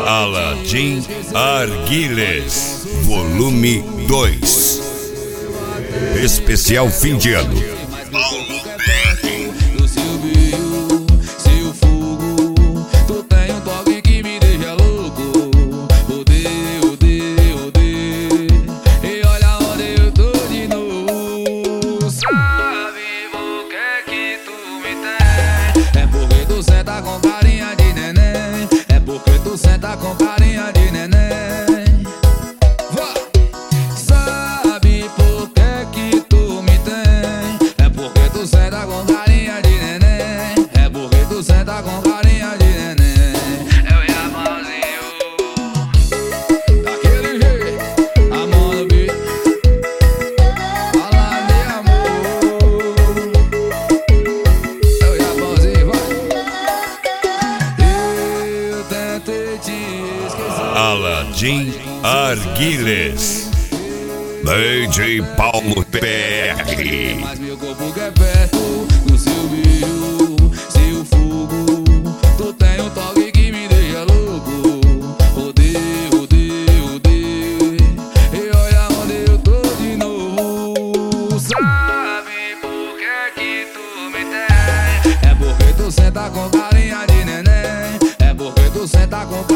Aladim Arguiles, volume 2. Especial fim de ano. Senta com carinha de neném, é porque tu senta com carinha de neném. Sabe por que tu me tem? É porque tu senta com carinha de neném, é porque tu senta com carinha de neném. Eu e a mãozinho, daquele jeito, a mão no bico, fala de amor. Eu e a mãozinho, vai. Aladim Arguiles, DJ Paulo PR. Mas meu corpo quer perto do seu beijo, seu fogo. Tu tem um toque que me deixa louco. Odeio, odeio, odeio. E olha onde eu tô de novo. Sabe por que tu me tem? É porque tu senta com carinha de neném. É porque tu senta com carinha